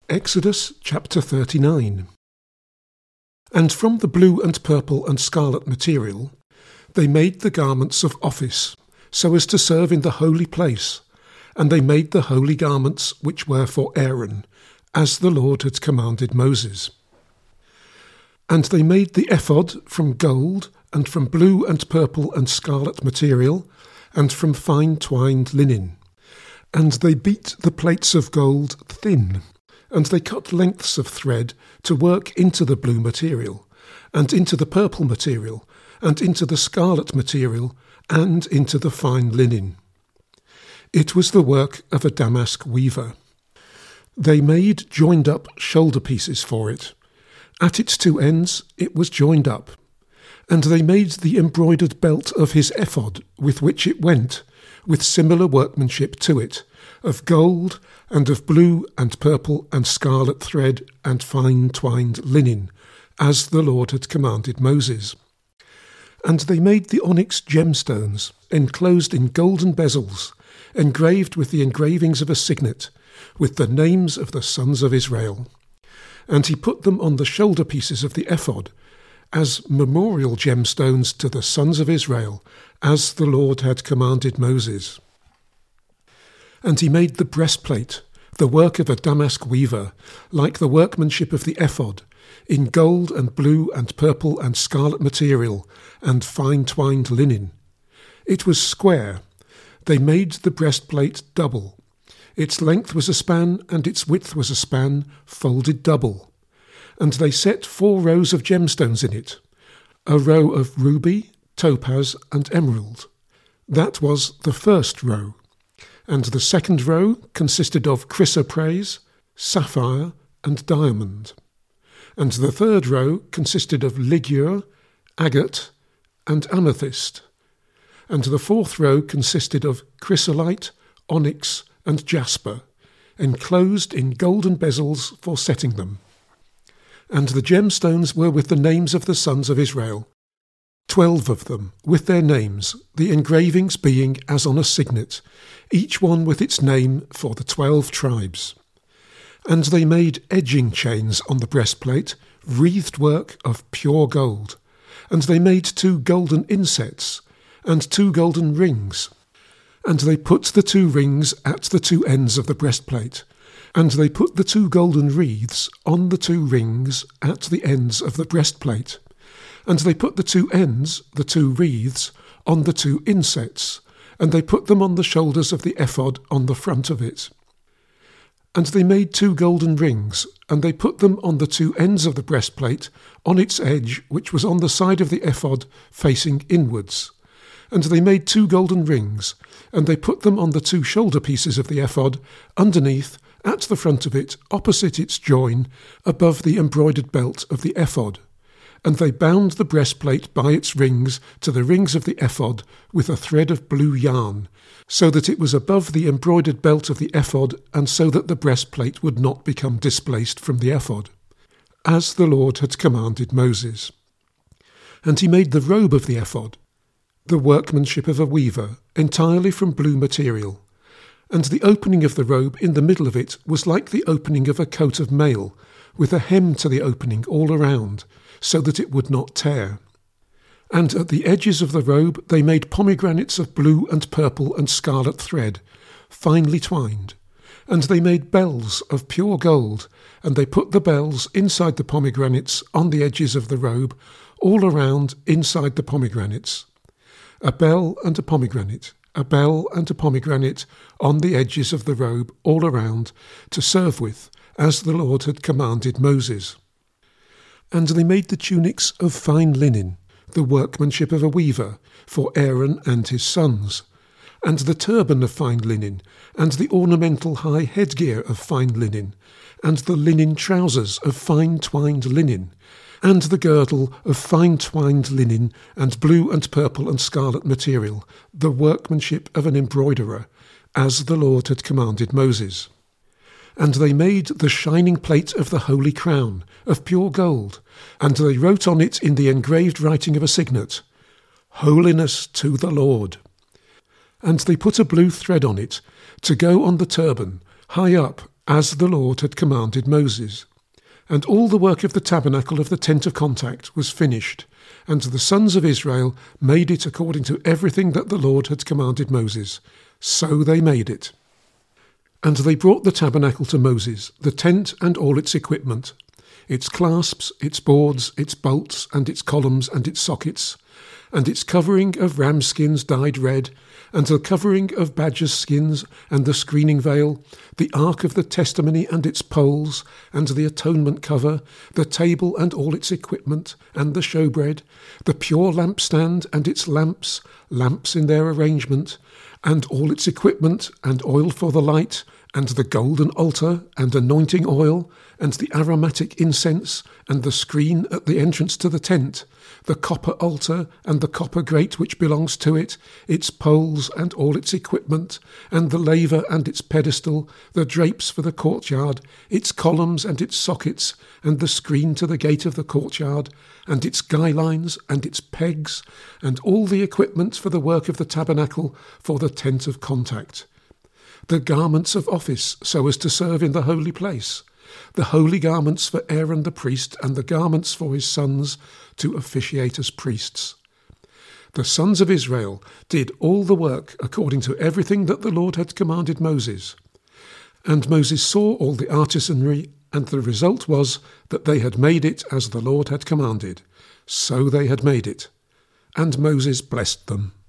Exodus chapter 39. And from the blue and purple and scarlet material they made the garments of office, so as to serve in the holy place, and they made the holy garments which were for Aaron, as the Lord had commanded Moses. And they made the ephod from gold, and from blue and purple and scarlet material, and from fine twined linen. And they beat the plates of gold thin, and they cut lengths of thread to work into the blue material, and into the purple material, and into the scarlet material, and into the fine linen. It was the work of a damask weaver. They made joined-up shoulder pieces for it. At its two ends it was joined up. And they made the embroidered belt of his ephod with which it went, with similar workmanship to it, of gold, and of blue and purple and scarlet thread and fine twined linen, as the Lord had commanded Moses. And they made the onyx gemstones, enclosed in golden bezels, engraved with the engravings of a signet, with the names of the sons of Israel. And he put them on the shoulder pieces of the ephod, as memorial gemstones to the sons of Israel, as the Lord had commanded Moses. And he made the breastplate, the work of a damask weaver, like the workmanship of the ephod, in gold and blue and purple and scarlet material, and fine twined linen. It was square. They made the breastplate double. Its length was a span, and its width was a span, folded double. And they set 4 rows of gemstones in it, a row of ruby, topaz, and emerald. That was the first row. And the second row consisted of chrysoprase, sapphire, and diamond. And the third row consisted of ligure, agate, and amethyst. And the fourth row consisted of chrysolite, onyx, and jasper, enclosed in golden bezels for setting them. And the gemstones were with the names of the sons of Israel, 12 of them, with their names, the engravings being as on a signet, each one with its name for the 12 tribes. And they made edging chains on the breastplate, wreathed work of pure gold. And they made 2 golden insets, and 2 golden rings. And they put the 2 rings at the 2 ends of the breastplate. And they put the 2 golden wreaths on the 2 rings at the ends of the breastplate. And they put the 2 ends, the 2 wreaths, on the 2 insets, and they put them on the shoulders of the ephod on the front of it. And they made 2 golden rings, and they put them on the 2 ends of the breastplate, on its edge, which was on the side of the ephod, facing inwards. And they made 2 golden rings, and they put them on the 2 shoulder pieces of the ephod, underneath, at the front of it, opposite its join, above the embroidered belt of the ephod. And they bound the breastplate by its rings to the rings of the ephod with a thread of blue yarn, so that it was above the embroidered belt of the ephod, and so that the breastplate would not become displaced from the ephod, as the Lord had commanded Moses. And he made the robe of the ephod, the workmanship of a weaver, entirely from blue material. And the opening of the robe in the middle of it was like the opening of a coat of mail, with a hem to the opening all around, so that it would not tear. And at the edges of the robe they made pomegranates of blue and purple and scarlet thread, finely twined. And they made bells of pure gold, and they put the bells inside the pomegranates on the edges of the robe, all around inside the pomegranates. A bell and a pomegranate, a bell and a pomegranate on the edges of the robe all around, to serve with, as the Lord had commanded Moses. And they made the tunics of fine linen, the workmanship of a weaver, for Aaron and his sons, and the turban of fine linen, and the ornamental high headgear of fine linen, and the linen trousers of fine twined linen, and the girdle of fine twined linen and blue and purple and scarlet material, the workmanship of an embroiderer, as the Lord had commanded Moses. And they made the shining plate of the holy crown, of pure gold, and they wrote on it in the engraved writing of a signet, Holiness to the Lord. And they put a blue thread on it, to go on the turban, high up, as the Lord had commanded Moses. And all the work of the tabernacle of the tent of contact was finished, and the sons of Israel made it according to everything that the Lord had commanded Moses. So they made it. And they brought the tabernacle to Moses, the tent and all its equipment, its clasps, its boards, its bolts, and its columns, and its sockets, and its covering of ram skins dyed red, and the covering of badgers' skins, and the screening veil, the ark of the testimony and its poles, and the atonement cover, the table and all its equipment, and the showbread, the pure lampstand and its lamps, lamps in their arrangement, and all its equipment, and oil for the light, and the golden altar, and anointing oil, and the aromatic incense, and the screen at the entrance to the tent, the copper altar, and the copper grate which belongs to it, its poles and all its equipment, and the laver and its pedestal, the drapes for the courtyard, its columns and its sockets, and the screen to the gate of the courtyard, and its guy lines and its pegs, and all the equipment for the work of the tabernacle for the tent of contact, the garments of office so as to serve in the holy place, the holy garments for Aaron the priest, and the garments for his sons to officiate as priests. The sons of Israel did all the work according to everything that the Lord had commanded Moses. And Moses saw all the artisanry, and the result was that they had made it as the Lord had commanded. So they had made it. And Moses blessed them.